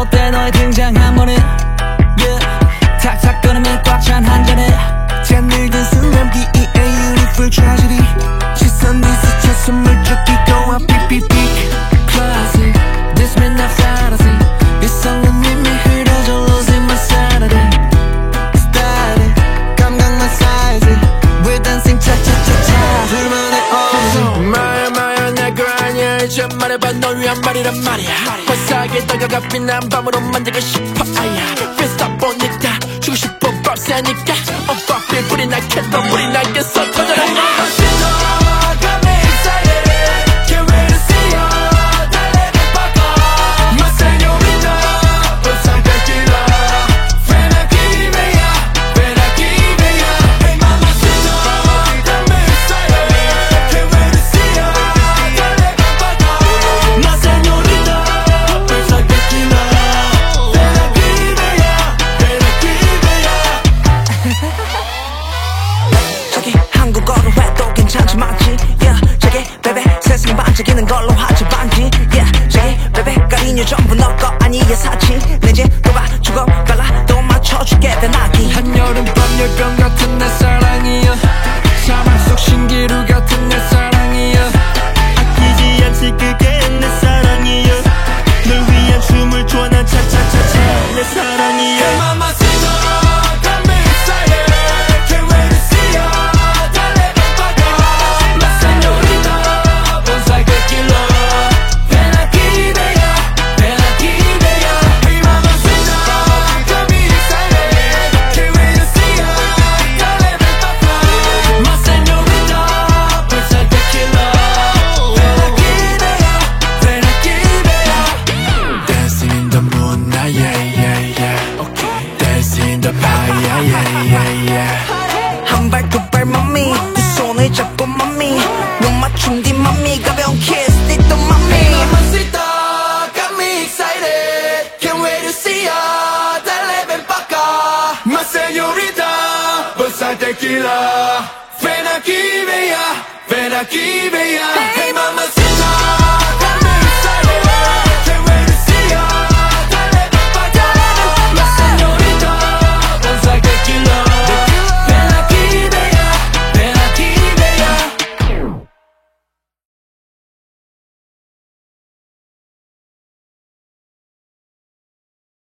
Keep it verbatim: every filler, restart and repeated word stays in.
못해 너의 등장 한 번에 yeah. 탁탁 끊으면 꽉 찬 한 잔에 잠들던 순간 비 이 에이 Unique Tragedy 시선 네 스쳐 숨을 쫓기고 와 삐삐삐 Classic This midnight fantasy 이성은 이미 흐려져 losing my sanity Static 감각만 쌓이지 We're dancing cha-cha-cha-cha 둘만의 odyssey 마야 마야 내거 아니야 이제 말해봐 널 위한 말이란 말이야 화사하게 다가가 빛난 밤으로 만들고 싶어 아야 Fist 보니까 주고 싶어 박사니까 Oh fuck me 불이 날 캔도 불이 날겠어 터져라 한국어로 해도 괜찮지 맞지 yeah. 저기 베베 세상 반짝이는 걸로 하지 반지 yeah. 저기 베베 가리뉴 전부 너 거 아니야 사치 내제 도봐 주고 갈라 또 맞춰줄게 대나기 한여름 밤 열병 같은 내 사랑이여 사막 속 신기루 같은 내 사랑이여 아끼지 않지 그게 내 사랑이여 널 위한 춤을 춰 난 차차차차 내 사랑이여 한 발 두 발 맘미 두 손을 잡고 맘미 눈 맞춘 뒤 맘미 가벼운 kiss 띠또 맘미 Mamacita got me excited Can't wait to see ya Dale ven pa' acá My señorita Bolsa tequila